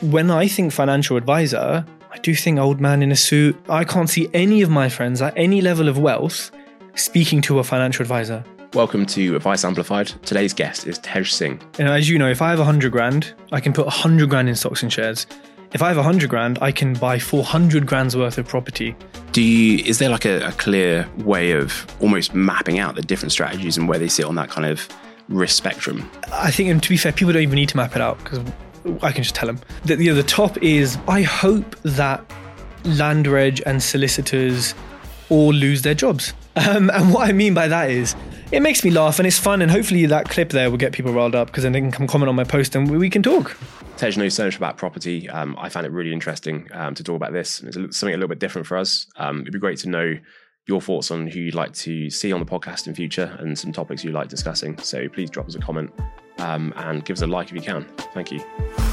when I think financial advisor, I do think old man in a suit. I can't see any of my friends at any level of wealth speaking to a financial advisor. Welcome to Advice Amplified. Today's guest is Tej Singh. And as you know, if I have 100 grand, I can put 100 grand in stocks and shares. If I have 100 grand, I can buy 400 grand's worth of property. Is there like a clear way of almost mapping out the different strategies and where they sit on that kind of risk spectrum? I think, and to be fair, people don't even need to map it out because I can just tell them. The top is, I hope that land reg and solicitors all lose their jobs. And what I mean by that is, it makes me laugh and it's fun, and hopefully that clip there will get people riled up because then they can come comment on my post and we can talk. Tej knows so much about property. I found it really interesting to talk about this. It's something a little bit different for us. It'd be great to know your thoughts on who you'd like to see on the podcast in future and some topics you like discussing. So please drop us a comment and give us a like if you can. Thank you.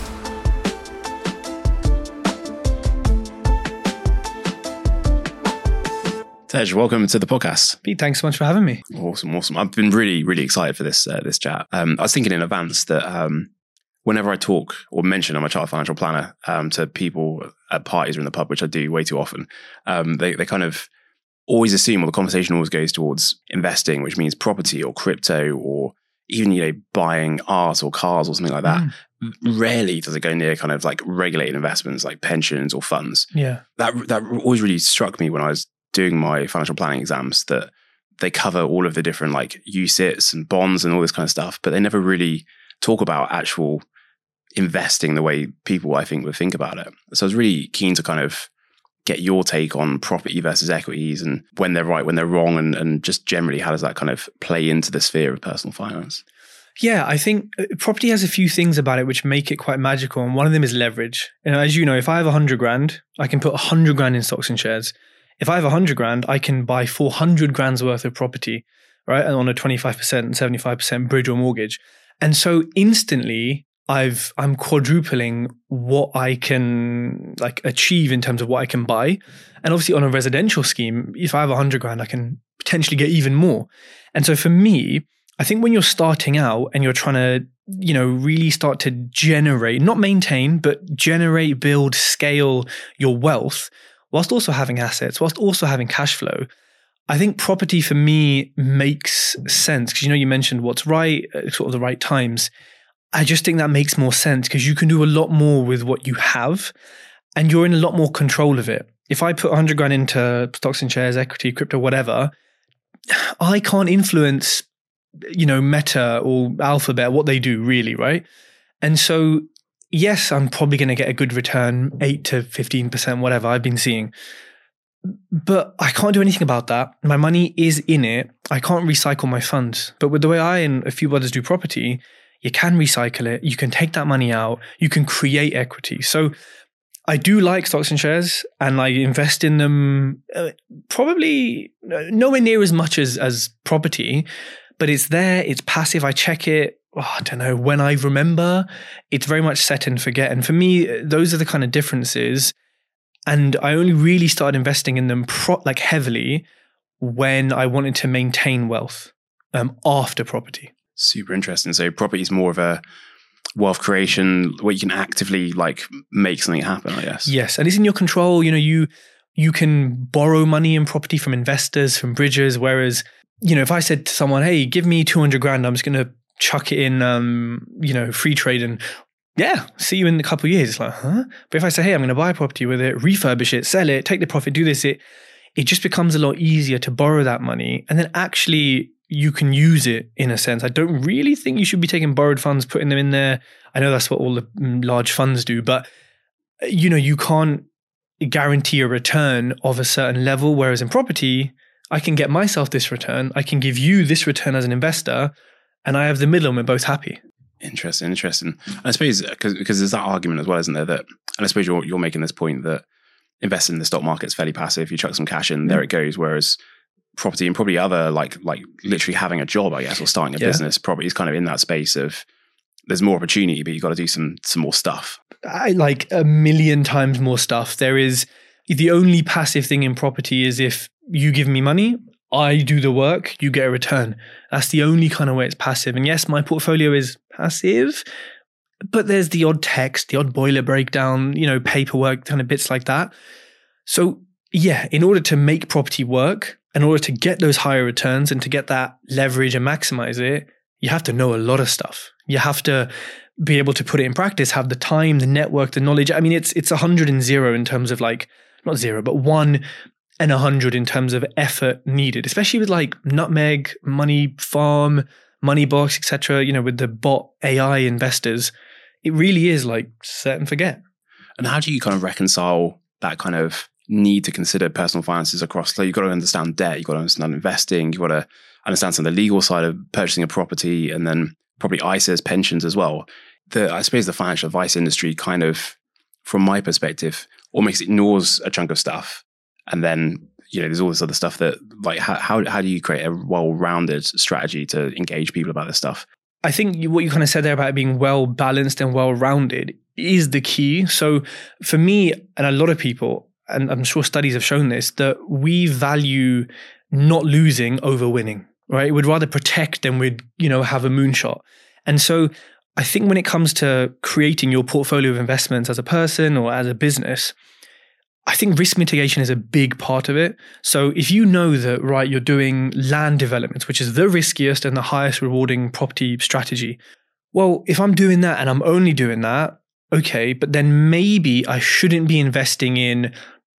Tej, welcome to the podcast. Pete, thanks so much for having me. Awesome. I've been really, really excited for this chat. I was thinking in advance that whenever I talk or mention I'm a chartered financial planner to people at parties or in the pub, which I do way too often, they kind of always assume, or the conversation always goes towards investing, which means property or crypto or even buying art or cars or something like that. Rarely does it go near kind of like regulated investments like pensions or funds. Yeah, that always really struck me when I was doing my financial planning exams, that they cover all of the different like UCITS and bonds and all this kind of stuff, but they never really talk about actual investing the way people, I think, would think about it. So I was really keen to kind of get your take on property versus equities and when they're right, when they're wrong, and just generally how does that kind of play into the sphere of personal finance? Yeah, I think property has a few things about it which make it quite magical, and one of them is leverage. As you know, if I have 100 grand, I can put 100 grand in stocks and shares. If I have 100 grand, I can buy 400 grand's worth of property, right? And on a 25% and 75% bridge or mortgage. And so instantly I'm quadrupling what I can like achieve in terms of what I can buy. And obviously on a residential scheme, if I have 100 grand, I can potentially get even more. And so for me, I think when you're starting out and you're trying to, really start to generate, not maintain, but generate, build, scale your wealth, whilst also having assets, whilst also having cash flow, I think property for me makes sense because, you mentioned what's right, sort of the right times. I just think that makes more sense because you can do a lot more with what you have and you're in a lot more control of it. If I put 100 grand into stocks and shares, equity, crypto, whatever, I can't influence, Meta or Alphabet, what they do really, right? And so yes, I'm probably going to get a good return, 8 to 15%, whatever I've been seeing. But I can't do anything about that. My money is in it. I can't recycle my funds. But with the way I and a few others do property, you can recycle it. You can take that money out. You can create equity. So I do like stocks and shares and I invest in them probably nowhere near as much as property, but it's there. It's passive. I check it. I don't know, when I remember. It's very much set and forget. And for me, those are the kind of differences. And I only really started investing in them heavily when I wanted to maintain wealth after property. Super interesting. So property is more of a wealth creation where you can actively make something happen, I guess. Yes. And it's in your control. You can borrow money in property from investors, from bridges. Whereas, if I said to someone, hey, give me 200 grand, I'm just going to chuck it in, free trade and see you in a couple of years. It's like, huh? But if I say, hey, I'm going to buy a property with it, refurbish it, sell it, take the profit, do this, it just becomes a lot easier to borrow that money. And then actually you can use it in a sense. I don't really think you should be taking borrowed funds, putting them in there. I know that's what all the large funds do, but you can't guarantee a return of a certain level. Whereas in property, I can get myself this return. I can give you this return as an investor. And I have the middle and we're both happy. Interesting. And I suppose, because there's that argument as well, isn't there? And I suppose you're making this point that investing in the stock market is fairly passive. You chuck some cash in, there it goes. Whereas property and probably other, like literally having a job, I guess, or starting a business, property is kind of in that space of there's more opportunity, but you've got to do some more stuff. I like a million times more stuff. There is the only passive thing in property is if you give me money, I do the work, you get a return. That's the only kind of way it's passive. And yes, my portfolio is passive, but there's the odd text, the odd boiler breakdown, paperwork, kind of bits like that. So yeah, in order to make property work, in order to get those higher returns and to get that leverage and maximize it, you have to know a lot of stuff. You have to be able to put it in practice, have the time, the network, the knowledge. I mean, it's 100 and 0 in terms of like, not 0, but 1 and 100 in terms of effort needed, especially with like Nutmeg, Money Farm, Moneybox, etc. With the bot AI investors, it really is like set and forget. And how do you kind of reconcile that kind of need to consider personal finances across? So you've got to understand debt, you've got to understand investing, you've got to understand some of the legal side of purchasing a property, and then probably ISAs, pensions as well. I suppose the financial advice industry kind of, from my perspective, almost ignores a chunk of stuff. And then, there's all this other stuff that, like, how do you create a well-rounded strategy to engage people about this stuff? I think what you kind of said there about being well-balanced and well-rounded is the key. So for me and a lot of people, and I'm sure studies have shown this, that we value not losing over winning, right? We'd rather protect than we'd, have a moonshot. And so I think when it comes to creating your portfolio of investments as a person or as a business, I think risk mitigation is a big part of it. So if you know that, right, you're doing land development, which is the riskiest and the highest rewarding property strategy. Well, if I'm doing that and I'm only doing that, okay, but then maybe I shouldn't be investing in,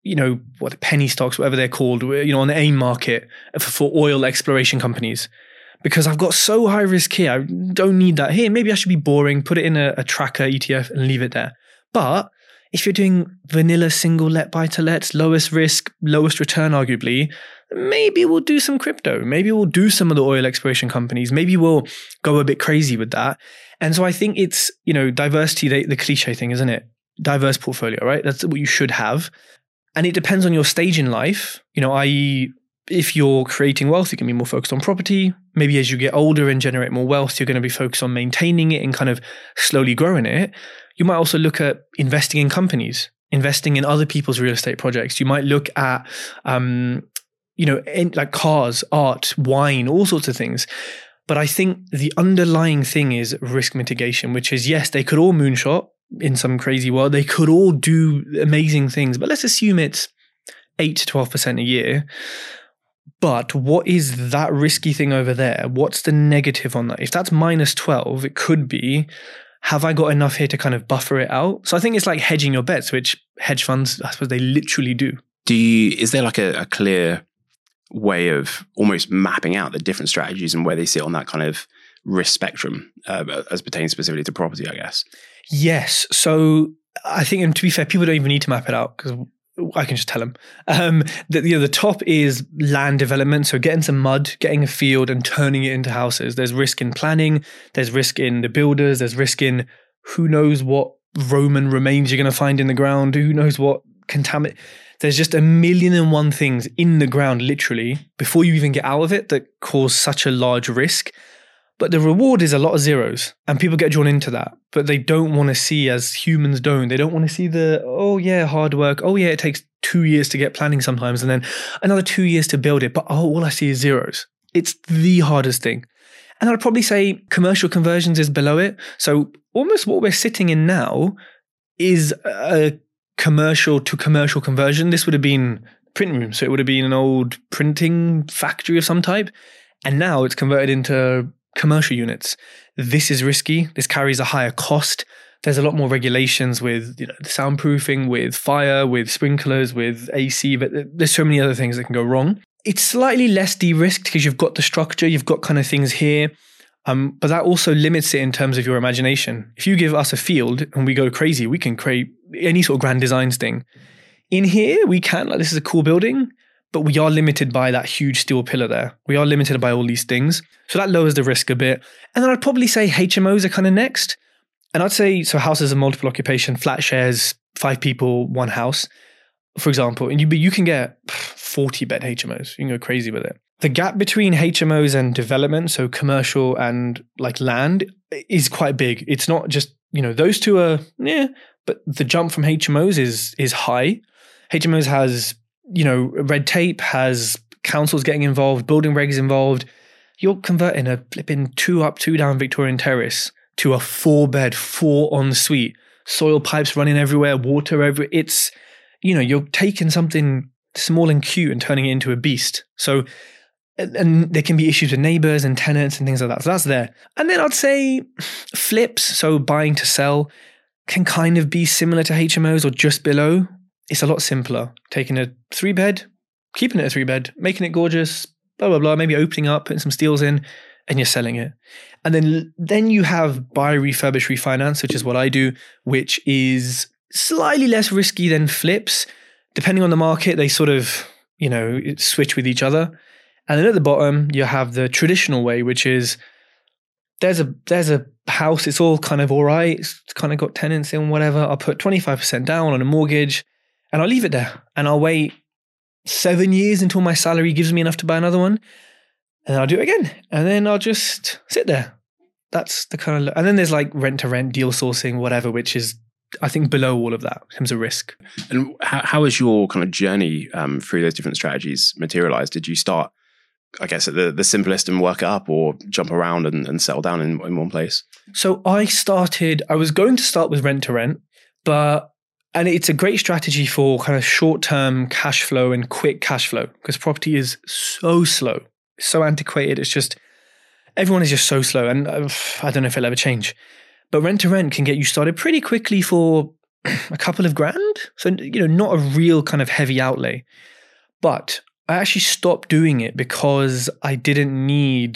what penny stocks, whatever they're called, on the AIM market for oil exploration companies. Because I've got so high risk here, I don't need that here. Maybe I should be boring, put it in a tracker ETF and leave it there. But if you're doing vanilla single let buy to lets, lowest risk, lowest return arguably, maybe we'll do some crypto. Maybe we'll do some of the oil exploration companies. Maybe we'll go a bit crazy with that. And so I think it's, diversity, the cliche thing, isn't it? Diverse portfolio, right? That's what you should have. And it depends on your stage in life, i.e., if you're creating wealth, you can be more focused on property. Maybe as you get older and generate more wealth, you're going to be focused on maintaining it and kind of slowly growing it. You might also look at investing in companies, investing in other people's real estate projects. You might look at, like cars, art, wine, all sorts of things. But I think the underlying thing is risk mitigation, which is, yes, they could all moonshot in some crazy world. They could all do amazing things, but let's assume it's 8 to 12% a year. But what is that risky thing over there? What's the negative on that? If that's minus 12, it could be, have I got enough here to kind of buffer it out? So I think it's like hedging your bets, which hedge funds, I suppose they literally do. Is there like a clear way of almost mapping out the different strategies and where they sit on that kind of risk spectrum as pertains specifically to property, I guess? Yes. So I think, and to be fair, people don't even need to map it out because I can just tell them that the top is land development. So getting some mud, getting a field and turning it into houses. There's risk in planning. There's risk in the builders. There's risk in who knows what Roman remains you're going to find in the ground. Who knows what contaminate. There's just 1,000,001 things in the ground, literally, before you even get out of it that cause such a large risk. But the reward is a lot of zeros and people get drawn into that, but they don't want to see, as humans don't, they don't want to see hard work. Oh yeah, it takes 2 years to get planning sometimes and then another 2 years to build it. But all I see is zeros. It's the hardest thing. And I'd probably say commercial conversions is below it. So almost what we're sitting in now is a commercial to commercial conversion. This would have been print room. So it would have been an old printing factory of some type. And now it's converted into commercial units. This is risky. This carries a higher cost. There's a lot more regulations with soundproofing, with fire, with sprinklers, with AC, but there's so many other things that can go wrong. It's slightly less de-risked because you've got the structure, you've got kind of things here, but that also limits it in terms of your imagination. If you give us a field and we go crazy, we can create any sort of grand designs thing. In here, we can, this is a cool building, but we are limited by that huge steel pillar there. We are limited by all these things. So that lowers the risk a bit. And then I'd probably say HMOs are kind of next. And I'd say, so houses are multiple occupation, flat shares, 5 people, 1 house, for example. And you can get 40-bed HMOs. You can go crazy with it. The gap between HMOs and development, so commercial and like land, is quite big. It's not just, those two are, but the jump from HMOs is high. HMOs has, red tape, has councils getting involved, building regs involved. You're converting a flipping 2 up, 2 down Victorian terrace to a 4-bed, 4 ensuite, soil pipes running everywhere, water everywhere. It's, you're taking something small and cute and turning it into a beast. So, and there can be issues with neighbors and tenants and things like that. So that's there. And then I'd say flips, so buying to sell, can kind of be similar to HMOs or just below. It's a lot simpler. Taking a 3-bed, keeping it a 3-bed, making it gorgeous, blah, blah, blah, maybe opening up, putting some steels in, and you're selling it. And then you have buy, refurbish, refinance, which is what I do, which is slightly less risky than flips. Depending on the market, they sort of, switch with each other. And then at the bottom, you have the traditional way, which is there's a house, it's all kind of all right, it's kind of got tenants in, whatever. I'll put 25% down on a mortgage and I'll leave it there. And I'll wait 7 years until my salary gives me enough to buy another one. And I'll do it again. And then I'll just sit there. That's the kind of, and then there's like rent to rent, deal sourcing, whatever, which is, I think, below all of that in terms of risk. And how has your kind of journey through those different strategies materialized? Did you start, I guess, at the simplest and work it up, or jump around and settle down in one place? So I was going to start with rent to rent, and it's a great strategy for kind of short-term cash flow and quick cash flow, because property is so slow, so antiquated. It's just, everyone is just so slow, and I don't know if it'll ever change. But rent to rent can get you started pretty quickly for a couple of grand. So, not a real kind of heavy outlay. But I actually stopped doing it because I just didn't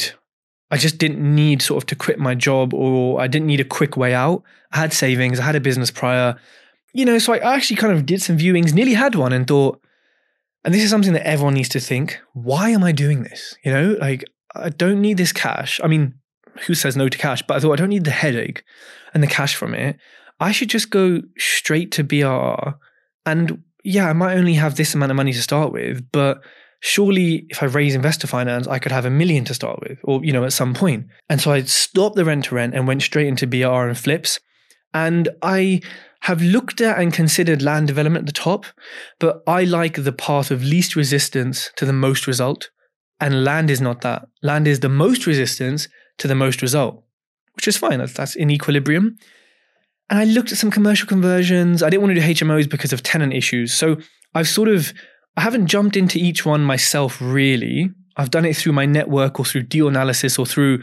need sort of to quit my job, or I didn't need a quick way out. I had savings, I had a business prior, so I actually kind of did some viewings, nearly had one, and thought, and this is something that everyone needs to think, why am I doing this? Like, I don't need this cash. I mean, who says no to cash? But I thought, I don't need the headache and the cash from it. I should just go straight to BRR. And yeah, I might only have this amount of money to start with, but surely if I raise investor finance, I could have $1 million to start with, or, at some point. And so I stopped the rent to rent and went straight into BRR and flips. And I have looked at and considered land development at the top, but I like the path of least resistance to the most result. And land is not that. Land is the most resistance to the most result, which is fine. That's in equilibrium. And I looked at some commercial conversions. I didn't want to do HMOs because of tenant issues. So I haven't jumped into each one myself, really. I've done it through my network or through deal analysis or through,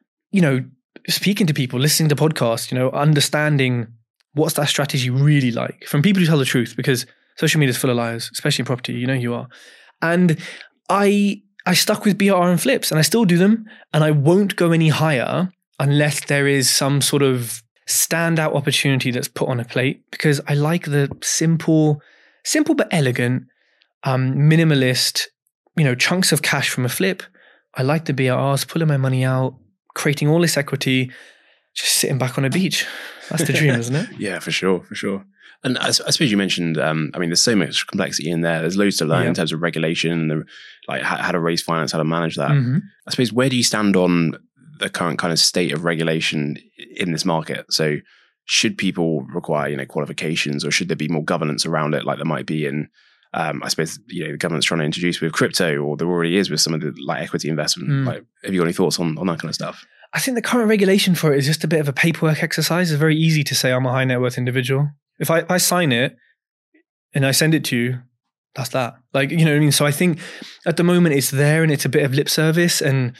speaking to people, listening to podcasts, understanding what's that strategy really like from people who tell the truth, because social media is full of liars, especially in property, you are. And I stuck with BRR and flips, and I still do them, and I won't go any higher unless there is some sort of standout opportunity that's put on a plate, because I like the simple but elegant, minimalist, chunks of cash from a flip. I like the BRRs, pulling my money out, creating all this equity, just sitting back on a beach. That's the dream, isn't it? Yeah, for sure. And I suppose you mentioned, there's so much complexity in there. There's loads to learn in terms of regulation, and how to raise finance, how to manage that. Mm-hmm. I suppose, where do you stand on the current kind of state of regulation in this market? So should people require, qualifications, or should there be more governance around it, like there might be in, I suppose, the government's trying to introduce with crypto, or there already is with some of the equity investment. Have you got any thoughts on that kind of stuff? I think the current regulation for it is just a bit of a paperwork exercise. It's very easy to say I'm a high net worth individual. If I sign it and I send it to you, that's that. You know what I mean? So I think at the moment it's there, and it's a bit of lip service, and,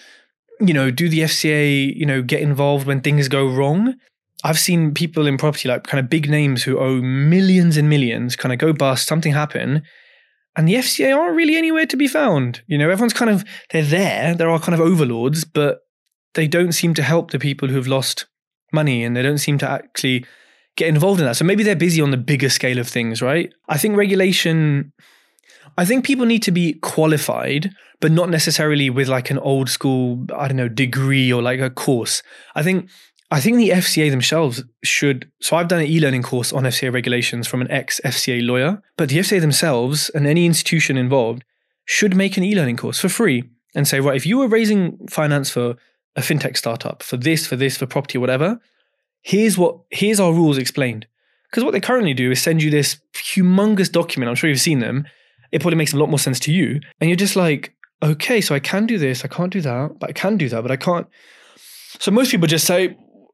do the FCA, get involved when things go wrong? I've seen people in property, kind of big names who owe millions and millions, kind of go bust, something happen, and the FCA aren't really anywhere to be found. Everyone's kind of, they're there. There are kind of overlords, but they don't seem to help the people who've lost money, and they don't seem to actually get involved in that. So maybe they're busy on the bigger scale of things, right? I think people need to be qualified, but not necessarily with an old school, degree or a course. I think the FCA themselves should, so I've done an e-learning course on FCA regulations from an ex-FCA lawyer, but the FCA themselves and any institution involved should make an e-learning course for free and say, right, if you were raising finance for a fintech startup, for property or whatever, here's our rules explained. Because what they currently do is send you this humongous document. I'm sure you've seen them. It probably makes a lot more sense to you. And you're just like, okay, so I can do this, I can't do that, but I can do that, but I can't. So most people just say,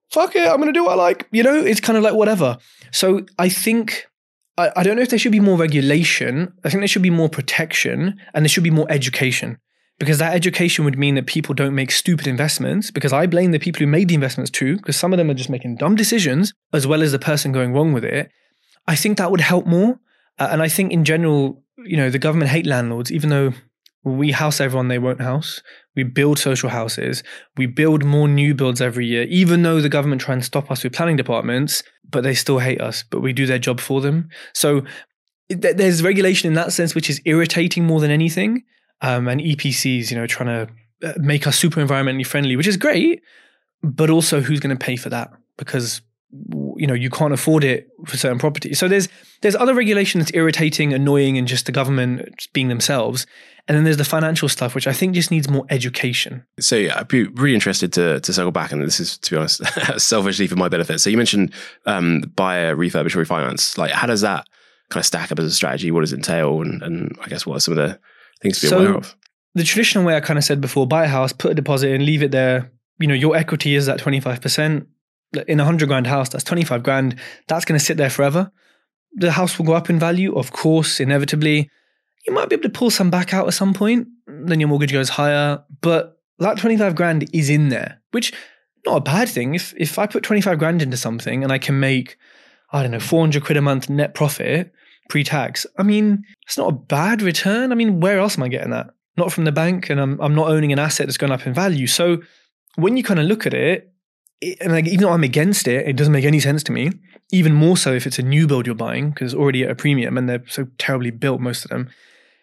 fuck it, I'm going to do what I like. It's kind of like whatever. So I think, I don't know if there should be more regulation. I think there should be more protection and there should be more education, because that education would mean that people don't make stupid investments, because I blame the people who made the investments too, because some of them are just making dumb decisions as well as the person going wrong with it. I think that would help more. And I think in general, the government hate landlords, even though we house everyone they won't house. We build social houses. We build more new builds every year, even though the government try and stop us with planning departments, but they still hate us, but we do their job for them. So there's regulation in that sense, which is irritating more than anything. And EPCs, trying to make us super environmentally friendly, which is great, but also who's going to pay for that? Because you can't afford it for certain properties. So there's other regulation that's irritating, annoying, and just the government just being themselves. And then there's the financial stuff, which I think just needs more education. So yeah, I'd be really interested to circle back, and this is, to be honest, selfishly for my benefit. So you mentioned buy a refurbish or refinance. Like, how does that kind of stack up as a strategy? What does it entail? And I guess what are some of the things to be aware of? The traditional way I kind of said before, buy a house, put a deposit in, leave it there. Your equity is at 25%. In a 100 grand house, that's 25 grand. That's going to sit there forever. The house will go up in value, of course, inevitably. You might be able to pull some back out at some point. Then your mortgage goes higher. But that 25 grand is in there, which not a bad thing. If I put 25 grand into something and I can make, 400 quid a month net profit pre-tax, it's not a bad return. Where else am I getting that? Not from the bank, and I'm not owning an asset that's gone up in value. So when you kind of look at it, even though I'm against it, it doesn't make any sense to me. Even more so if it's a new build you're buying, because it's already at a premium and they're so terribly built, most of them.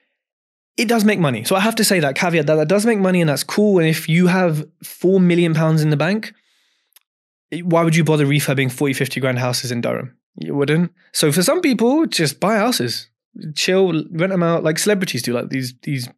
It does make money. So I have to say that caveat, that does make money and that's cool. And if you have £4 million in the bank, why would you bother refurbing 40, 50 grand houses in Durham? You wouldn't. So for some people, just buy houses, chill, rent them out like celebrities do, like these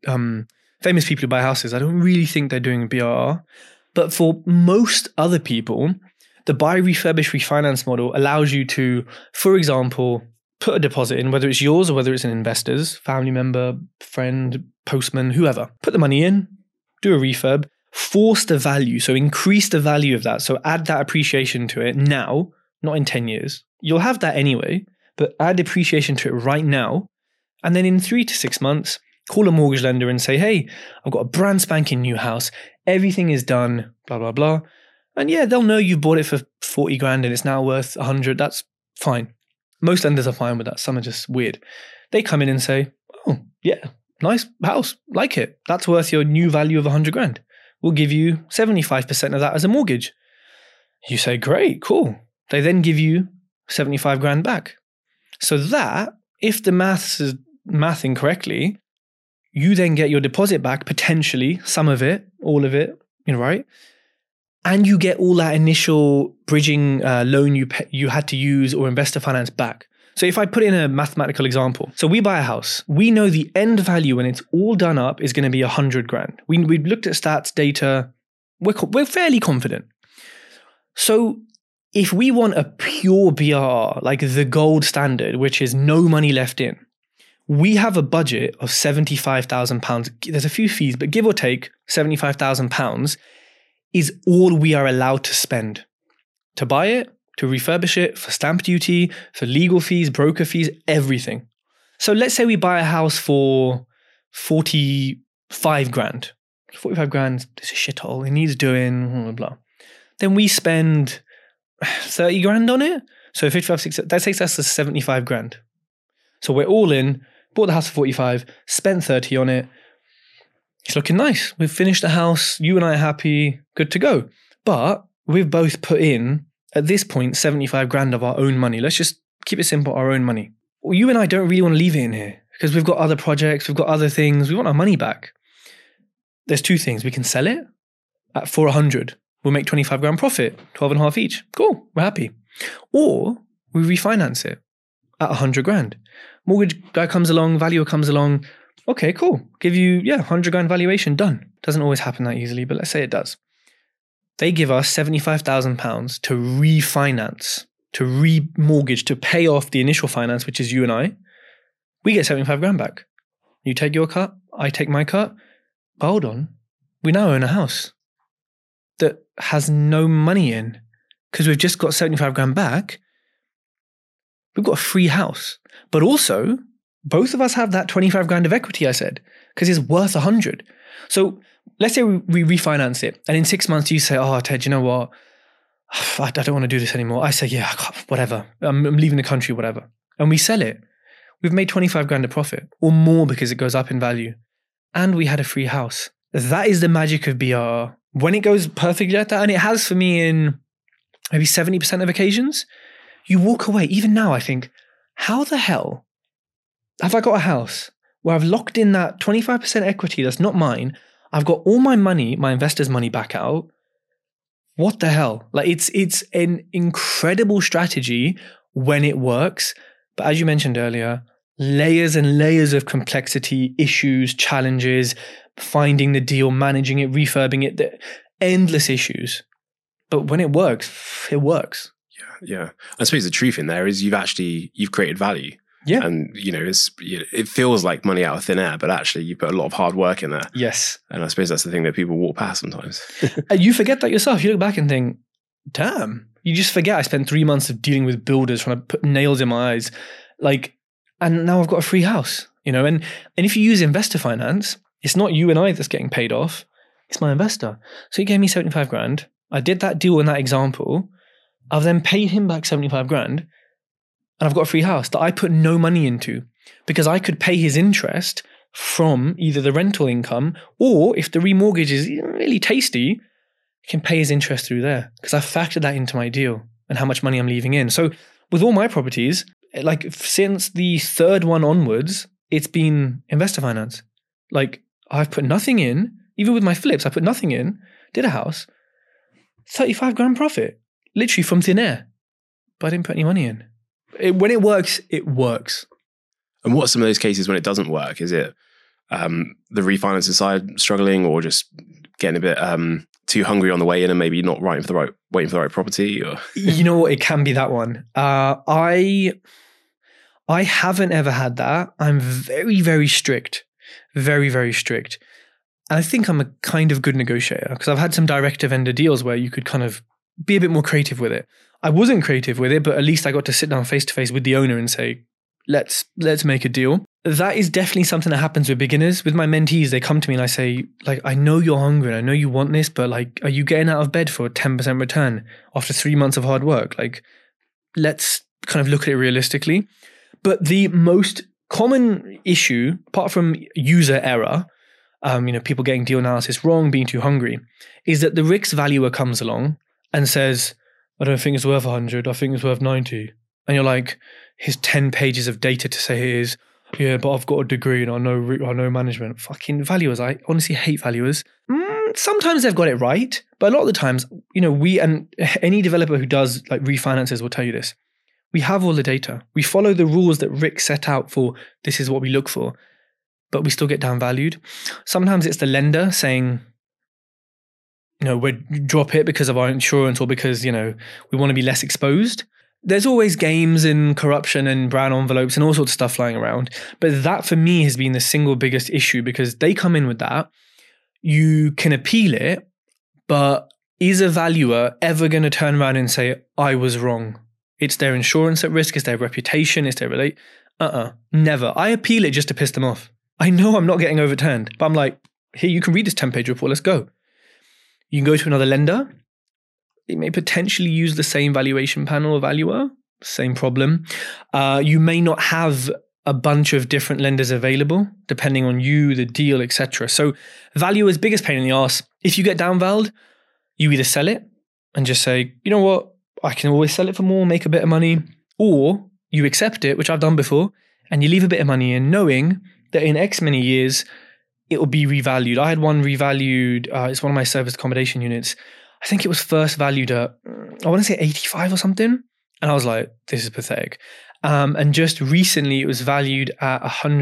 famous people who buy houses. I don't really think they're doing BRR. But for most other people, the buy, refurbish, refinance model allows you to, for example, put a deposit in, whether it's yours or whether it's an investor's, family member, friend, postman, whoever. Put the money in, do a refurb, force the value, so increase the value of that. So add that appreciation to it now, not in 10 years. You'll have that anyway, but add appreciation to it right now. And then in 3 to 6 months, call a mortgage lender and say, hey, I've got a brand spanking new house. Everything is done, blah, blah, blah. And yeah, they'll know you bought it for 40 grand and it's now worth 100. That's fine. Most lenders are fine with that. Some are just weird. They come in and say, oh, yeah, nice house. Like it. That's worth your new value of 100 grand. We'll give you 75% of that as a mortgage. You say, great, cool. They then give you 75 grand back. So that, if the maths is mathing correctly, you then get your deposit back, potentially, some of it, all of it, right? And you get all that initial bridging loan you had to use or investor finance back. So if I put in a mathematical example, so we buy a house, we know the end value when it's all done up is going to be 100 grand. We looked at stats, data, we're fairly confident. So if we want a pure BRR, like the gold standard, which is no money left in, we have a budget of £75,000. There's a few fees, but give or take £75,000 is all we are allowed to spend to buy it, to refurbish it, for stamp duty, for legal fees, broker fees, everything. So let's say we buy a house for 45 grand. 45 grand, it's a shithole. It needs doing, blah, blah, blah. Then we spend 30 grand on it. So 55, 60, that takes us to 75 grand. So we're all in, bought the house for 45, spent 30 on it. It's looking nice. We've finished the house. You and I are happy, good to go. But we've both put in, at this point, 75 grand of our own money. Let's just keep it simple, our own money. Well, you and I don't really want to leave it in here because we've got other projects, we've got other things. We want our money back. There's two things. We can sell it for 100. We'll make 25 grand profit, 12 and a half each. Cool, we're happy. Or we refinance it at 100 grand. Mortgage guy comes along, valuer comes along. Okay, cool. Give you, 100 grand valuation, done. Doesn't always happen that easily, but let's say it does. They give us £75,000 to refinance, to remortgage, to pay off the initial finance, which is you and I. We get 75 grand back. You take your cut, I take my cut. But hold on, we now own a house that has no money in because we've just got 75 grand back, we've got a free house. But also, both of us have that 25 grand of equity, I said, because it's worth 100. So let's say we refinance it. And in 6 months, you say, oh, Ted, you know what? I don't want to do this anymore. I say, yeah, whatever. I'm leaving the country, whatever. And we sell it. We've made 25 grand of profit or more because it goes up in value. And we had a free house. That is the magic of BRR. When it goes perfectly like that, and it has for me in maybe 70% of occasions, you walk away. Even now, I think, how the hell have I got a house where I've locked in that 25% equity that's not mine? I've got all my money, my investors' money back out. What the hell? Like it's an incredible strategy when it works. But as you mentioned earlier, layers and layers of complexity, issues, challenges, finding the deal, managing it, refurbing it, endless issues. But when it works, it works. Yeah. I suppose the truth in there is you've created value. Yeah. And, it feels like money out of thin air, but actually you put a lot of hard work in there. Yes. And I suppose that's the thing that people walk past sometimes. And you forget that yourself. You look back and think, damn, you just forget I spent 3 months of dealing with builders trying to put nails in my eyes. And now I've got a free house, and if you use investor finance, it's not you and I that's getting paid off. It's my investor. So he gave me 75 grand. I did that deal in that example. I've then paid him back 75 grand. And I've got a free house that I put no money into because I could pay his interest from either the rental income or if the remortgage is really tasty, I can pay his interest through there because I factored that into my deal and how much money I'm leaving in. So with all my properties, since the third one onwards, it's been investor finance. I've put nothing in, even with my flips, I put nothing in, did a house, 35 grand profit, literally from thin air, but I didn't put any money in. When it works, it works. And what are some of those cases when it doesn't work? Is it the refinancer side struggling or just getting a bit too hungry on the way in and maybe not waiting for the right property? Or You know what? It can be that one. I haven't ever had that. I'm very, very strict. Very, very strict. And I think I'm a kind of good negotiator because I've had some direct-to-vendor deals where you could kind of be a bit more creative with it. I wasn't creative with it, but at least I got to sit down face to face with the owner and say, let's make a deal. That is definitely something that happens with beginners. With my mentees, they come to me and I say, I know you're hungry and I know you want this, but are you getting out of bed for a 10% return after 3 months of hard work? Let's kind of look at it realistically. But the most common issue, apart from user error, people getting deal analysis wrong, being too hungry, is that the RICS valuer comes along and says, I don't think it's worth 100. I think it's worth 90. And you're like, here's 10 pages of data to say it is. Yeah, but I've got a degree and I know management. Fucking valuers. I honestly hate valuers. Sometimes they've got it right, but a lot of the times, we and any developer who does refinances will tell you this. We have all the data. We follow the rules that Rick set out for. This is what we look for, but we still get downvalued. Sometimes it's the lender saying, we drop it because of our insurance or because, we want to be less exposed. There's always games and corruption and brown envelopes and all sorts of stuff flying around. But that for me has been the single biggest issue because they come in with that. You can appeal it, but is a valuer ever going to turn around and say, I was wrong? It's their insurance at risk. It's their reputation. It's their never. I appeal it just to piss them off. I know I'm not getting overturned, but I'm like, here, you can read this 10-page report. Let's go. You can go to another lender. They may potentially use the same valuation panel or valuer, same problem. You may not have a bunch of different lenders available, depending on you, the deal, etc. So valuer's biggest pain in the arse, if you get downvalued, you either sell it and just say, you know what, I can always sell it for more, make a bit of money, or you accept it, which I've done before, and you leave a bit of money in knowing that in X many years, it will be revalued. I had one revalued, it's one of my service accommodation units. I think it was first valued at, I want to say 85 or something. And I was like, this is pathetic. And just recently it was valued at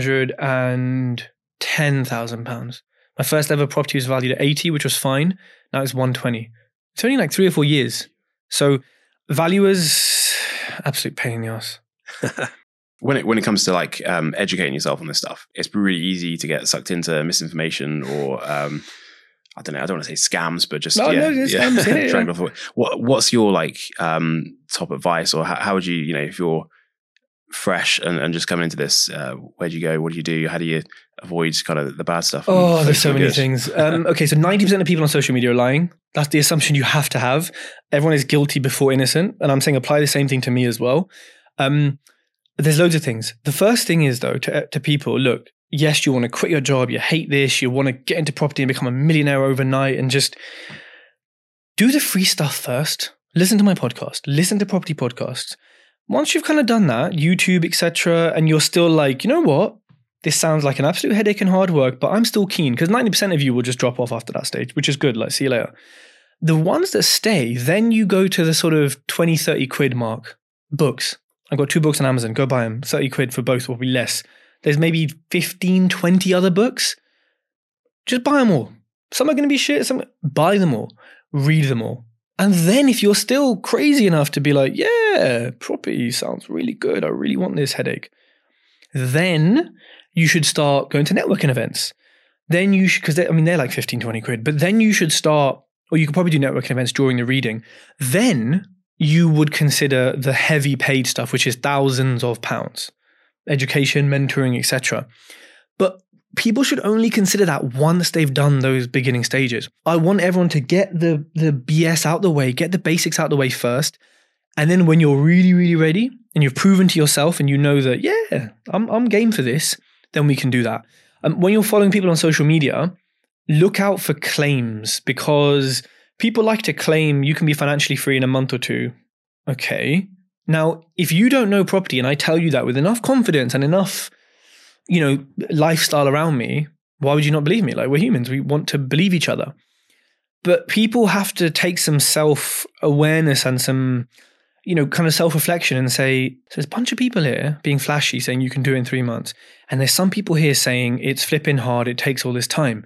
£110,000. My first ever property was valued at 80, which was fine. Now it's 120. It's only 3 or 4 years. So valuers, absolute pain in the ass. When it comes to educating yourself on this stuff, it's really easy to get sucked into misinformation or I don't know, I don't want to say scams, but just scams, dragged off the way. What's your like top advice, or how would you, if you're fresh and just coming into this, where do you go? What do you do? How do you avoid kind of the bad stuff? Oh, there's so many things. Okay, so 90% of people on social media are lying. That's the assumption you have to have. Everyone is guilty before innocent. And I'm saying apply the same thing to me as well. There's loads of things. The first thing is though, to people, look, yes, you want to quit your job. You hate this. You want to get into property and become a millionaire overnight and just do the free stuff first. Listen to my podcast. Listen to property podcasts. Once you've kind of done that, YouTube, etc., and you're still like, you know what? This sounds like an absolute headache and hard work, but I'm still keen, because 90% of you will just drop off after that stage, which is good. Like, see you later. The ones that stay, then you go to the sort of 20, 30 quid mark. Books. I've got 2 books on Amazon. Go buy them. 30 quid for both will be less. There's maybe 15, 20 other books. Just buy them all. Some are going to be shit. Buy them all. Read them all. And then if you're still crazy enough to be like, yeah, property sounds really good. I really want this headache. Then you should start going to networking events. Then you should, because they're like 15, 20 quid. But then you should start, or you could probably do networking events during the reading. Then you would consider the heavy paid stuff, which is thousands of pounds. Education, mentoring, etc. But people should only consider that once they've done those beginning stages. I want everyone to get the BS out the way, get the basics out the way first. And then when you're really, really ready and you've proven to yourself and you know that, yeah, I'm game for this, then we can do that. When you're following people on social media, look out for claims, because people like to claim you can be financially free in a month or 2. Okay. Now, if you don't know property and I tell you that with enough confidence and enough lifestyle around me, why would you not believe me? Like, we're humans. We want to believe each other. But people have to take some self-awareness and some, kind of self-reflection and say, so there's a bunch of people here being flashy saying you can do it in 3 months. And there's some people here saying it's flipping hard. It takes all this time.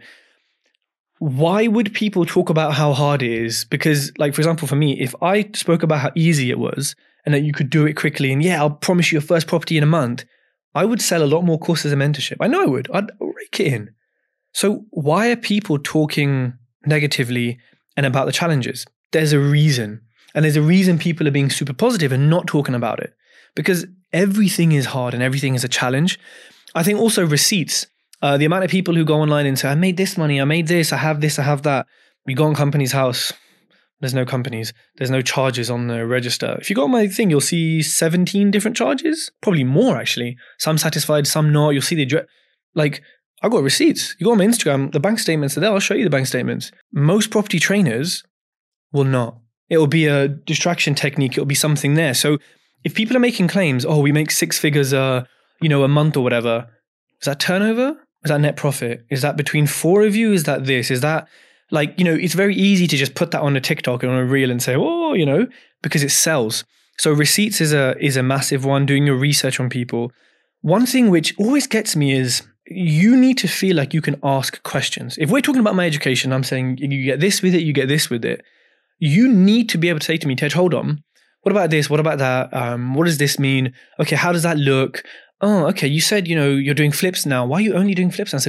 Why would people talk about how hard it is? Because, like, for example, for me, if I spoke about how easy it was and that you could do it quickly and I'll promise you your first property in a month, I would sell a lot more courses and mentorship. I know I would. I'd rake it in. So why are people talking negatively and about the challenges? There's a reason. And there's a reason people are being super positive and not talking about it. Because everything is hard and everything is a challenge. I think also receipts. The amount of people who go online and say, I made this money, I made this, I have this, I have that. You go on Companies House. There's no companies. There's no charges on the register. If you go on my thing, you'll see 17 different charges. Probably more, actually. Some satisfied, some not. You'll see the address. Like, I've got receipts. You go on my Instagram, the bank statements are there. I'll show you the bank statements. Most property trainers will not. It will be a distraction technique. It will be something there. So if people are making claims, we make 6 figures, a month or whatever. Is that turnover? Is that net profit? Is that between 4 of you? Is that this? Is that... it's very easy to just put that on a TikTok and on a reel and say, because it sells. So receipts is a massive one, doing your research on people. One thing which always gets me is you need to feel like you can ask questions. If we're talking about my education, I'm saying you get this with it, you get this with it. You need to be able to say to me, Tej, hold on. What about this? What about that? What does this mean? Okay, how does that look? Oh, okay. You said, you're doing flips now. Why are you only doing flips? I said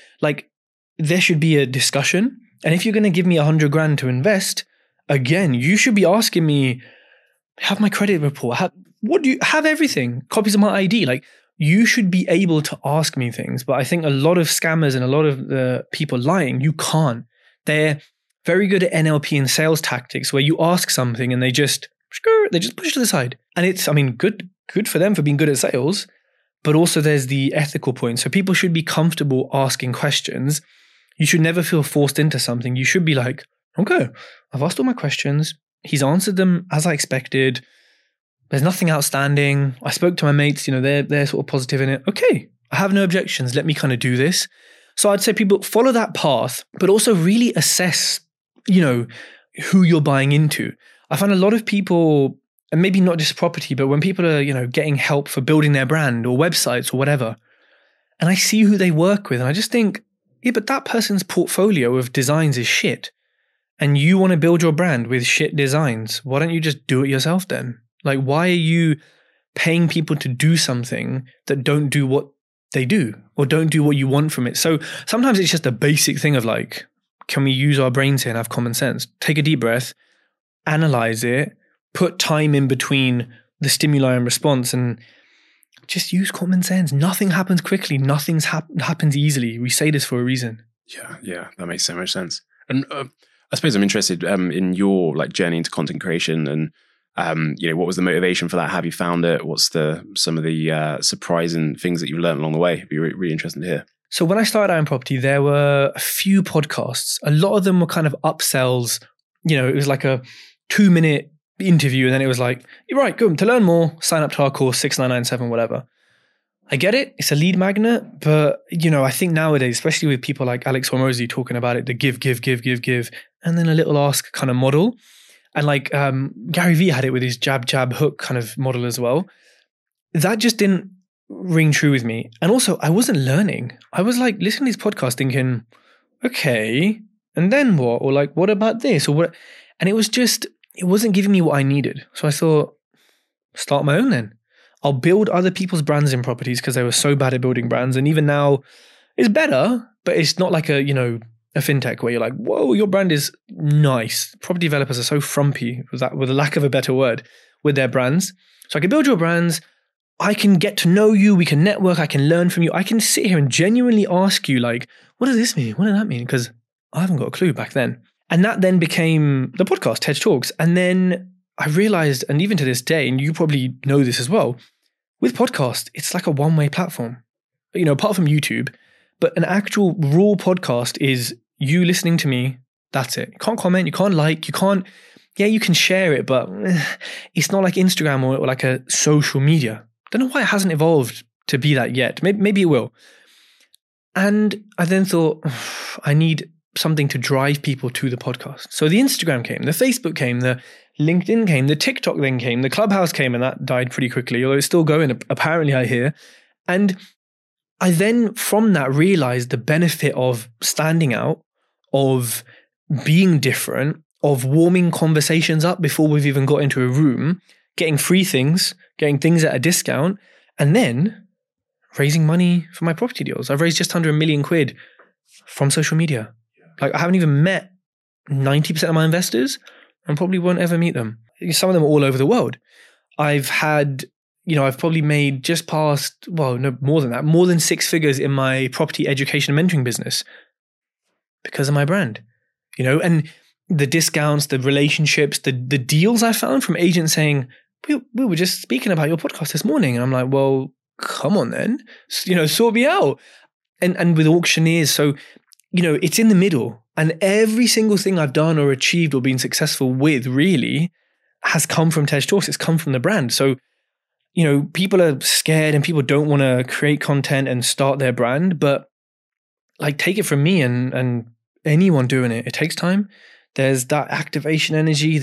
there should be a discussion. And if you're going to give me 100 grand to invest, again, you should be asking me, have my credit report, have everything, copies of my ID. Like, you should be able to ask me things. But I think a lot of scammers and a lot of the people lying, you can't. They're very good at NLP and sales tactics where you ask something and they just push to the side. And it's, good for them for being good at sales. But also there's the ethical point. So people should be comfortable asking questions. You should never feel forced into something. You should be like, okay, I've asked all my questions. He's answered them as I expected. There's nothing outstanding. I spoke to my mates, they're sort of positive in it. Okay, I have no objections. Let me kind of do this. So I'd say people follow that path, but also really assess, who you're buying into. I find a lot of people, and maybe not just property, but when people are, getting help for building their brand or websites or whatever, and I see who they work with and I just think, yeah, but that person's portfolio of designs is shit. And you want to build your brand with shit designs. Why don't you just do it yourself then? Like, why are you paying people to do something that don't do what they do or don't do what you want from it? So sometimes it's just a basic thing of like, can we use our brains here and have common sense? Take a deep breath, analyze it, put time in between the stimuli and response, and just use common sense. Nothing happens quickly. Nothing happens easily. We say this for a reason. Yeah, that makes so much sense. And I suppose I'm interested in your like journey into content creation, and what was the motivation for that? Have you found it? What's some of the surprising things that you've learned along the way? It'd be really interesting to hear. So when I started out in property, there were a few podcasts. A lot of them were kind of upsells. It was like a 2-minute interview, and then it was like, you're right, good. To learn more, sign up to our course, 6997, whatever. I get it. It's a lead magnet, but I think nowadays, especially with people like Alex Hormozi talking about it, the give, and then a little ask kind of model. And like Gary Vee had it with his jab, hook kind of model as well. That just didn't ring true with me. And also I wasn't learning. I was like listening to these podcasts thinking, okay, and then what? Or like, what about this? Or what? And it wasn't giving me what I needed. So I thought, start my own then. I'll build other people's brands in properties because they were so bad at building brands. And even now it's better, but it's not like a fintech where you're like, whoa, your brand is nice. Property developers are so frumpy, with a lack of a better word, with their brands. So I can build your brands. I can get to know you. We can network. I can learn from you. I can sit here and genuinely ask you like, what does this mean? What does that mean? Because I haven't got a clue back then. And that then became the podcast, Tej Talks. And then I realized, and even to this day, and you probably know this as well, with podcast, it's like a one-way platform, apart from YouTube, but an actual raw podcast is you listening to me. That's it. You can't comment, you can't like, you can share it, but it's not like Instagram or like a social media. Don't know why it hasn't evolved to be that yet. Maybe it will. And I then thought, I need something to drive people to the podcast. So the Instagram came, the Facebook came, the LinkedIn came, the TikTok then came, the Clubhouse came, and that died pretty quickly, although it's still going, apparently, I hear. And I then, from that, realized the benefit of standing out, of being different, of warming conversations up before we've even got into a room, getting free things, getting things at a discount, and then raising money for my property deals. I've raised just under £1 million from social media. Like, I haven't even met 90% of my investors, and probably won't ever meet them. Some of them are all over the world. I've had, I've probably made just past, more than that, more than 6 figures in my property education and mentoring business because of my brand, and the discounts, the relationships, the deals I found from agents saying, we were just speaking about your podcast this morning. And I'm like, well, come on then, sort me out. And with auctioneers. So, it's in the middle. And every single thing I've done or achieved or been successful with really has come from Tej Talks. It's come from the brand. So, people are scared and people don't want to create content and start their brand. But like, take it from me and anyone doing it. It takes time. There's that activation energy,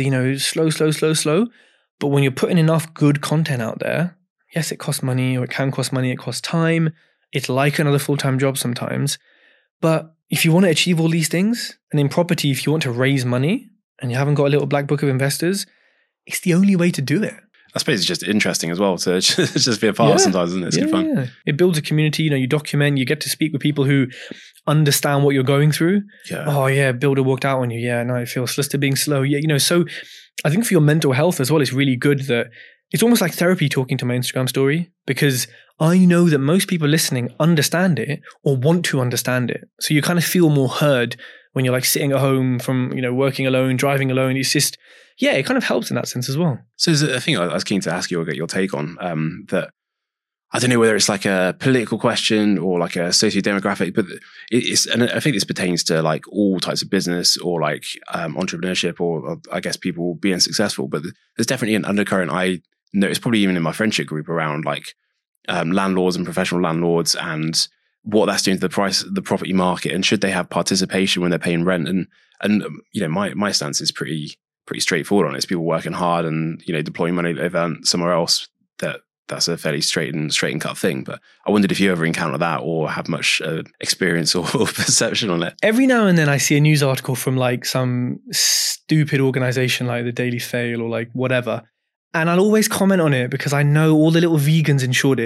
slow. But when you're putting enough good content out there, yes, it costs money, or it can cost money. It costs time. It's like another full-time job sometimes. But if you want to achieve all these things, and in property, if you want to raise money and you haven't got a little black book of investors, it's the only way to do it. I suppose it's just interesting as well to just be a part of sometimes, isn't it? It's good fun. Yeah. It builds a community, you document, you get to speak with people who understand what you're going through. Yeah. Oh yeah, builder walked out on you. Yeah, no, it feels solicitor being slow. Yeah, so I think for your mental health as well, it's really good that it's almost like therapy talking to my Instagram story, because I know that most people listening understand it or want to understand it. So you kind of feel more heard when you're like sitting at home from, working alone, driving alone. It's just, it kind of helps in that sense as well. So there's a thing I was keen to ask you or get your take on, that I don't know whether it's like a political question or like a socio-demographic, but and I think this pertains to like all types of business or like entrepreneurship or I guess people being successful. But there's definitely an undercurrent I notice, probably even in my friendship group, around like landlords and professional landlords and what that's doing to the price of the property market, and should they have participation when they're paying rent. And my stance is pretty straightforward on it. It's people working hard and deploying money they've earned somewhere else. That's a fairly straight and cut thing. But I wondered if you ever encounter that or have much experience or perception on it. Every now and then I see a news article from like some stupid organization like the Daily Fail or like whatever. And I'll always comment on it because I know all the little vegans in Shoreditch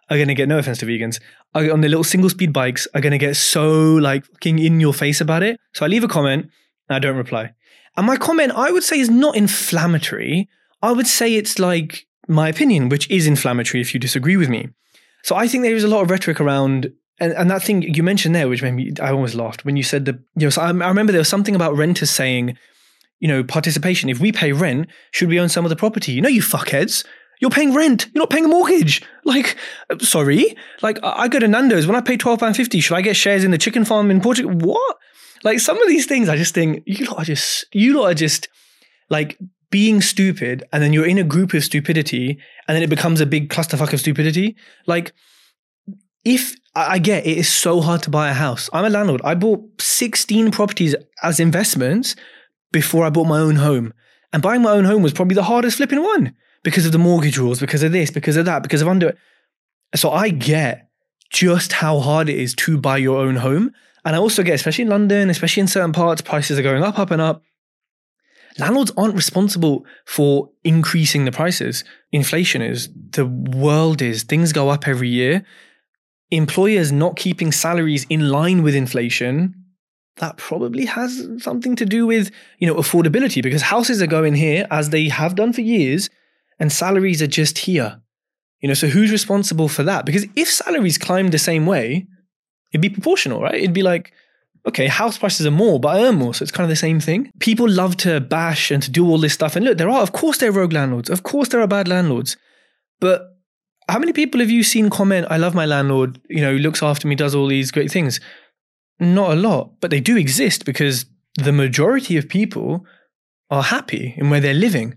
are going to get, no offense to vegans, are on their little single speed bikes are going to get so like fucking in your face about it. So I leave a comment and I don't reply. And my comment, I would say, is not inflammatory. I would say it's like my opinion, which is inflammatory if you disagree with me. So I think there is a lot of rhetoric around, and that thing you mentioned there, which made me, I almost laughed when you said that, so I remember there was something about renters saying, participation. If we pay rent, should we own some of the property? You fuckheads. You're paying rent. You're not paying a mortgage. Like, sorry. Like, I go to Nando's. When I pay £12.50, should I get shares in the chicken farm in Portugal? What? Like, some of these things, I just think, you lot are just like being stupid, and then you're in a group of stupidity, and then it becomes a big clusterfuck of stupidity. Like, if I get it is so hard to buy a house. I'm a landlord. I bought 16 properties as investments before I bought my own home. And buying my own home was probably the hardest flipping one because of the mortgage rules, because of this, because of that, because of under. So I get just how hard it is to buy your own home. And I also get, especially in London, especially in certain parts, prices are going up, up and up. Landlords aren't responsible for increasing the prices. Inflation is, the world is, things go up every year. Employers not keeping salaries in line with inflation, that probably has something to do with, affordability, because houses are going here as they have done for years and salaries are just here. So who's responsible for that? Because if salaries climbed the same way, it'd be proportional, right? It'd be like, okay, house prices are more, but I earn more. So it's kind of the same thing. People love to bash and to do all this stuff. And look, of course there are rogue landlords. Of course there are bad landlords. But how many people have you seen comment, I love my landlord, looks after me, does all these great things? Not a lot, but they do exist because the majority of people are happy in where they're living.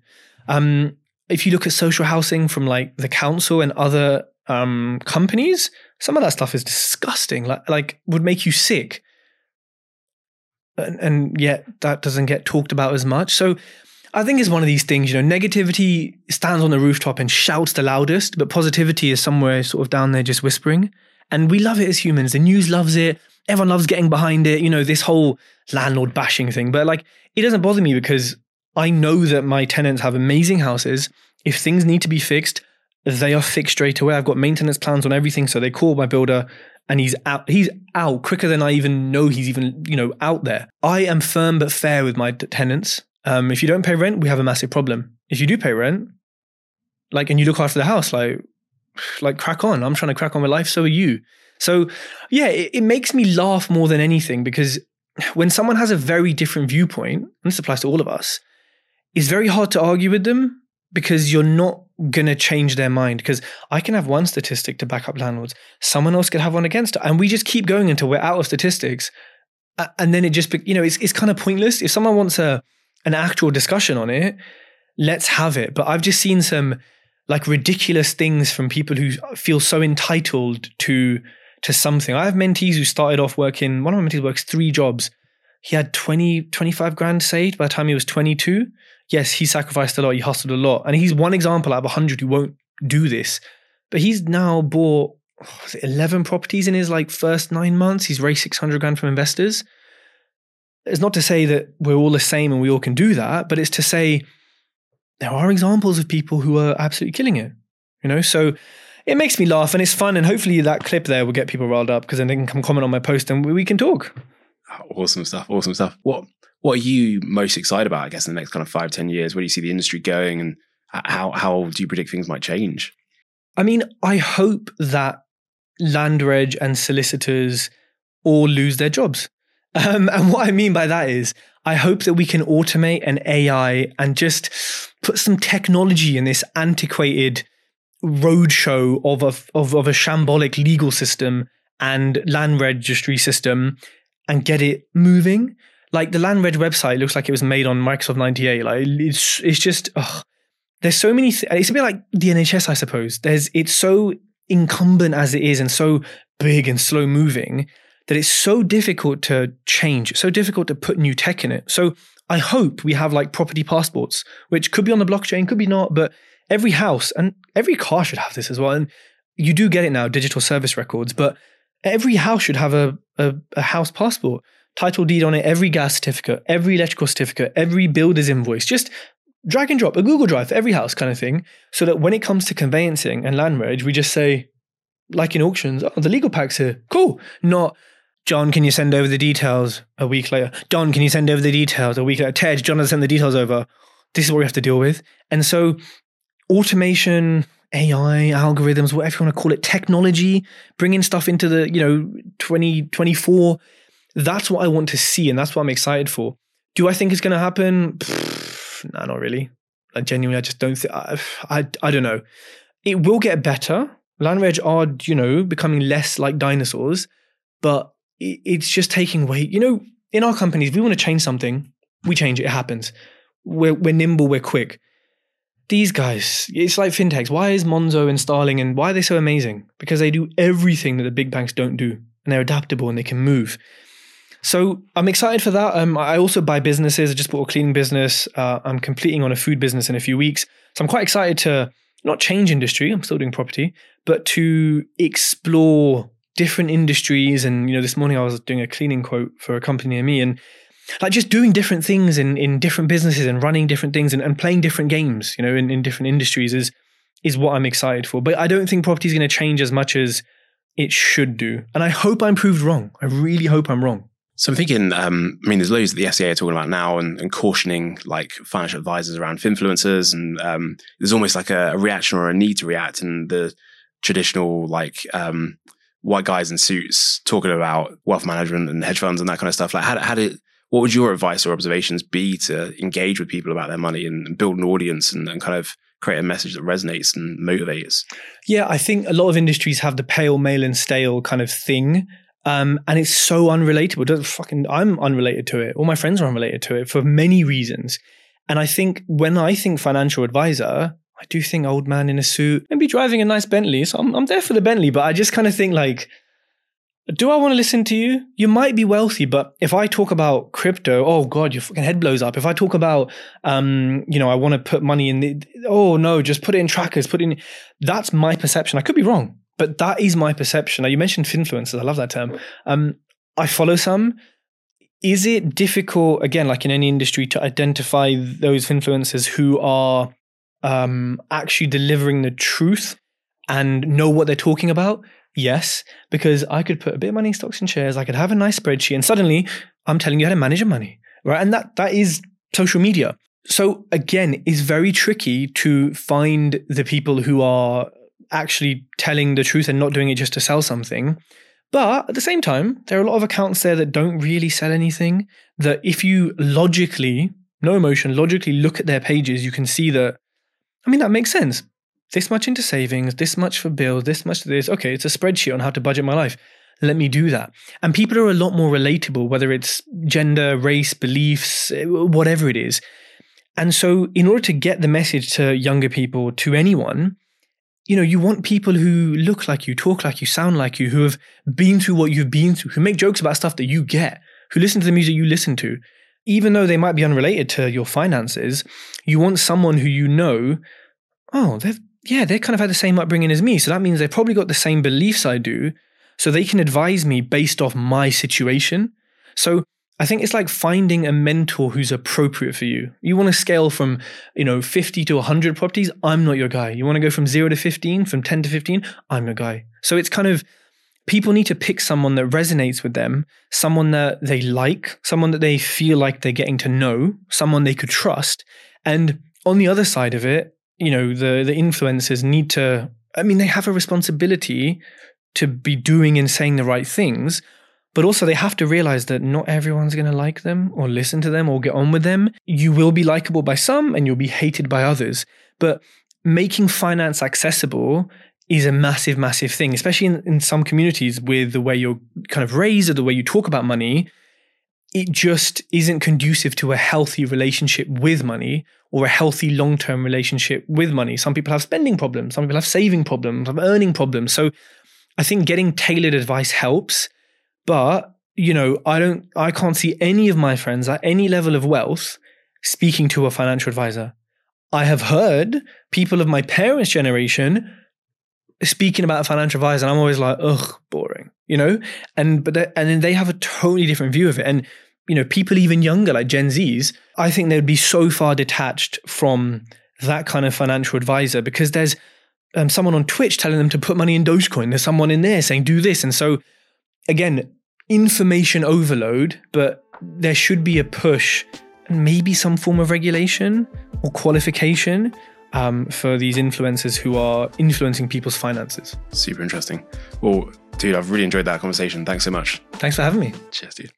If you look at social housing from like the council and other companies, some of that stuff is disgusting, like would make you sick. And yet that doesn't get talked about as much. So I think it's one of these things, negativity stands on the rooftop and shouts the loudest, but positivity is somewhere sort of down there just whispering. And we love it as humans. The news loves it. Everyone loves getting behind it, this whole landlord bashing thing. But like, it doesn't bother me because I know that my tenants have amazing houses. If things need to be fixed, they are fixed straight away. I've got maintenance plans on everything. So they call my builder and he's out quicker than I even know he's even, out there. I am firm but fair with my tenants. If you don't pay rent, we have a massive problem. If you do pay rent, and you look after the house, like crack on. I'm trying to crack on with life. So are you. So yeah, it makes me laugh more than anything because when someone has a very different viewpoint, and this applies to all of us, it's very hard to argue with them because you're not going to change their mind. Because I can have one statistic to back up landlords. Someone else could have one against it. And we just keep going until we're out of statistics. And then it just, it's kind of pointless. If someone wants an actual discussion on it, let's have it. But I've just seen some ridiculous things from people who feel so entitled to something. I have mentees who started off working, one of my mentees works 3 jobs. He had 25 grand saved by the time he was 22. Yes, he sacrificed a lot. He hustled a lot. And he's one example out of 100 who won't do this. But he's now bought 11 properties in his first 9 months. He's raised 600 grand from investors. It's not to say that we're all the same and we all can do that, but it's to say there are examples of people who are absolutely killing it. So it makes me laugh and it's fun. And hopefully that clip there will get people riled up because then they can come comment on my post and we can talk. Awesome stuff. Awesome stuff. What are you most excited about, I guess, in the next kind of 5-10 years? Where do you see the industry going and how do you predict things might change? I mean, I hope that land reg and solicitors all lose their jobs. And what I mean by that is I hope that we can automate an AI and just put some technology in this antiquated roadshow of a shambolic legal system and land registry system and get it moving. Like the land reg website looks like it was made on Microsoft 98. It's just, there's so many, it's a bit like the NHS, I suppose. It's so incumbent as it is and so big and slow moving that it's so difficult to change, so difficult to put new tech in it. So I hope we have property passports, which could be on the blockchain, could be not, but every house and every car should have this as well. And you do get it now, digital service records, but every house should have a house passport, title deed on it, every gas certificate, every electrical certificate, every builder's invoice, just drag and drop, a Google Drive for every house kind of thing. So that when it comes to conveyancing and land reg, we just say, like in auctions, oh, the legal pack's here. Cool. Not, John, can you send over the details a week later? John, can you send over the details a week later? Tej, John has sent the details over. This is what we have to deal with. And so automation, AI, algorithms, whatever you want to call it, technology, bringing stuff into the, 2024, that's what I want to see. And that's what I'm excited for. Do I think it's going to happen? No, not really. Genuinely, I just don't think, I don't know. It will get better. Land-Reg are, becoming less like dinosaurs, but it's just taking weight. In our companies, we want to change something, we change it, it happens. We're nimble, we're quick. These guys, it's like fintechs. Why is Monzo and Starling, and why are they so amazing? Because they do everything that the big banks don't do, and they're adaptable and they can move. So I'm excited for that. I also buy businesses. I just bought a cleaning business. I'm completing on a food business in a few weeks. So I'm quite excited to not change industry. I'm still doing property, but to explore different industries. And, this morning I was doing a cleaning quote for a company near me, and like just doing different things in different businesses and running different things and playing different games, in different industries is what I'm excited for. But I don't think property is going to change as much as it should do. And I hope I'm proved wrong. I really hope I'm wrong. So I'm thinking, there's loads that the FCA are talking about now and cautioning like financial advisors around finfluencers, and there's almost like a reaction or a need to react, and the traditional white guys in suits talking about wealth management and hedge funds and that kind of stuff. Like what would your advice or observations be to engage with people about their money and build an audience and kind of create a message that resonates and motivates? Yeah, I think a lot of industries have the pale, male and stale kind of thing. And it's so unrelatable. I'm unrelated to it. All my friends are unrelated to it for many reasons. And I think when I think financial advisor, I do think old man in a suit, maybe driving a nice Bentley. So I'm there for the Bentley, but I just kind of think like, do I want to listen to you? You might be wealthy, but if I talk about crypto, oh God, your fucking head blows up. If I talk about, I want to put money in oh no, just put it in trackers, that's my perception. I could be wrong, but that is my perception. Now you mentioned finfluencers. I love that term. I follow some. Is it difficult, again, like in any industry, to identify those influencers who are actually delivering the truth and know what they're talking about? Yes, because I could put a bit of money in stocks and shares. I could have a nice spreadsheet, and suddenly I'm telling you how to manage your money, right? And that is social media. So again, it's very tricky to find the people who are actually telling the truth and not doing it just to sell something. But at the same time, there are a lot of accounts there that don't really sell anything, that if you logically, no emotion, logically look at their pages, you can see that, that makes sense. This much into savings, this much for bills, this much to this. Okay, it's a spreadsheet on how to budget my life. Let me do that. And people are a lot more relatable, whether it's gender, race, beliefs, whatever it is. And so in order to get the message to younger people, to anyone, you want people who look like you, talk like you, sound like you, who have been through what you've been through, who make jokes about stuff that you get, who listen to the music you listen to. Even though they might be unrelated to your finances, you want someone who they kind of had the same upbringing as me. So that means they've probably got the same beliefs I do. So they can advise me based off my situation. So I think it's like finding a mentor who's appropriate for you. You want to scale from, 50 to 100 properties. I'm not your guy. You want to go from 0 to 15, from 10 to 15. I'm your guy. So it's kind of, people need to pick someone that resonates with them, someone that they like, someone that they feel like they're getting to know, someone they could trust. And on the other side of it, the influencers need to, they have a responsibility to be doing and saying the right things, but also they have to realize that not everyone's going to like them or listen to them or get on with them. You will be likable by some and you'll be hated by others. But making finance accessible is a massive, massive thing, especially in some communities with the way you're kind of raised or the way you talk about money. It just isn't conducive to a healthy relationship with money or a healthy long-term relationship with money. Some people have spending problems. Some people have saving problems, have earning problems. So I think getting tailored advice helps. But, I can't see any of my friends at any level of wealth speaking to a financial advisor. I have heard people of my parents' generation speaking about a financial advisor, and I'm always like, ugh, boring, and then they have a totally different view of it. And, people even younger, like Gen Zs, I think they would be so far detached from that kind of financial advisor because there's someone on Twitch telling them to put money in Dogecoin. There's someone in there saying, do this. And so again, information overload, but there should be a push and maybe some form of regulation or qualification for these influencers who are influencing people's finances. Super interesting. Well, dude, I've really enjoyed that conversation. Thanks so much. Thanks for having me. Cheers, dude.